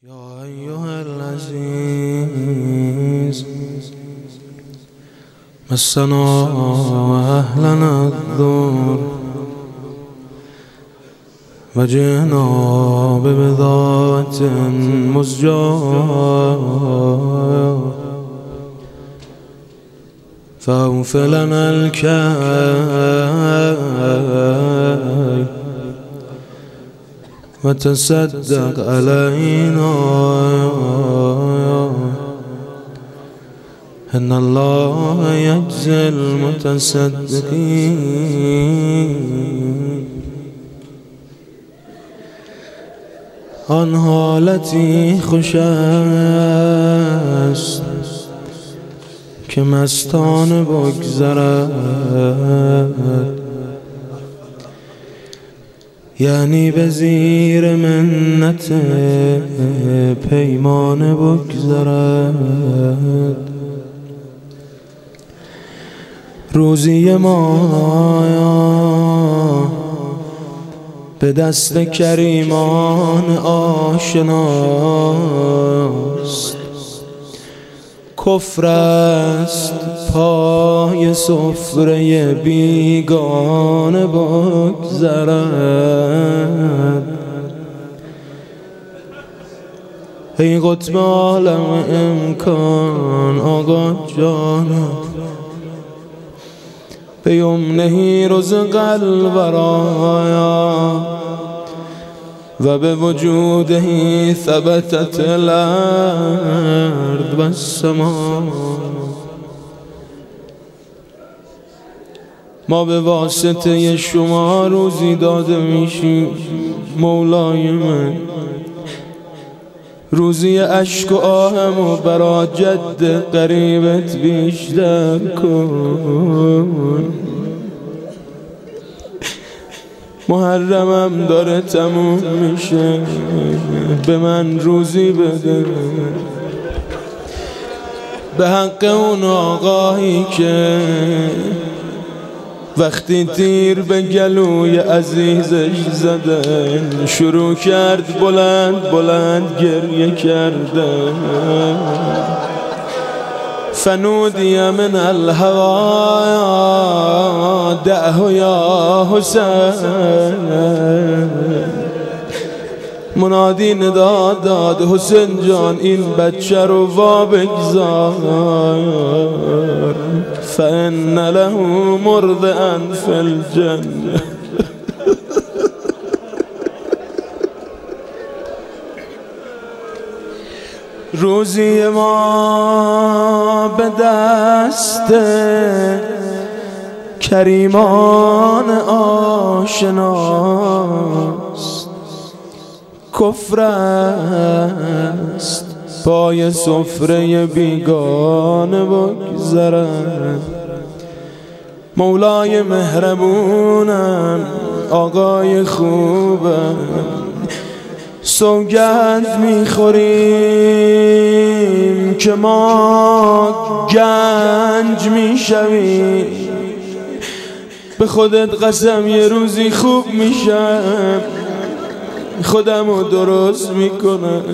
يا أيها العزيز مسنا وأهلنا الضر وجئنا ببضاعة مزجاة فأوف لنا الكيل وتصدق علينا إن الله يجزي المتصدقين. آن حالتی خوش است که مستانه بگذرد، یعنی به زیر منت پیمانه بگذرد. روزی ما به دست کریمان آشناست، کفر است پای سفره بیگانه بگذرد. ای قطب عالم امکان آقا جانم، به یمنه رزق الورایا و به وجوده ثبتت الارض و السما. ما به واسطه شما روزی داده میشیم مولای من. روزی اشک و آهم و برا جد قریبت بیشتر کن. محرمم داره تموم میشه، به من روزی بده به حق اون آقایی که وقتی تیر به گلوی عزیزش زدن شروع کرد بلند بلند گریه کردن. فنودی من الهوا دعه یا حسین. منادی ندا داد حسین جان این بچه رو وا بگذار، فإن له مرضعا فی الجنة. روزی ما به دست کریمان آشناست، کفر است پای سفره بیگانه بگذرد. مولای مهربونم آقای خوبم، سوگند میخوریم که ما گنج میشویم. به خودت قسم یه روزی خوب میشم، خودمو درست میکنم.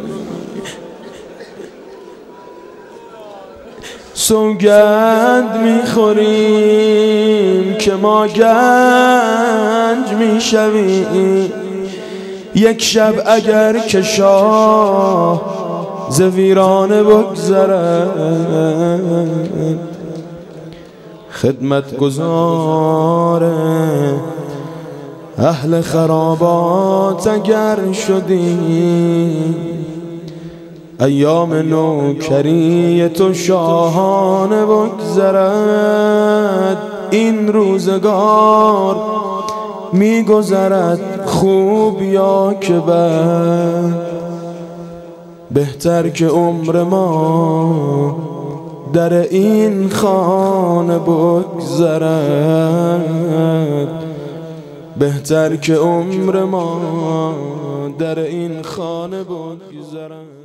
سوگند میخوریم که ما گنج میشویم. یک شب اگر که شاه ز ویرانه بگذرد، خدمتگزار اهل خرابات اگر شدی، ایام نوکری تو شاهانه بگذرد. این روزگار میگذرد خوب یا که بد، بهتر که عمر ما در این خانه بگذرد، بهتر که عمر ما در این خانه بگذرد.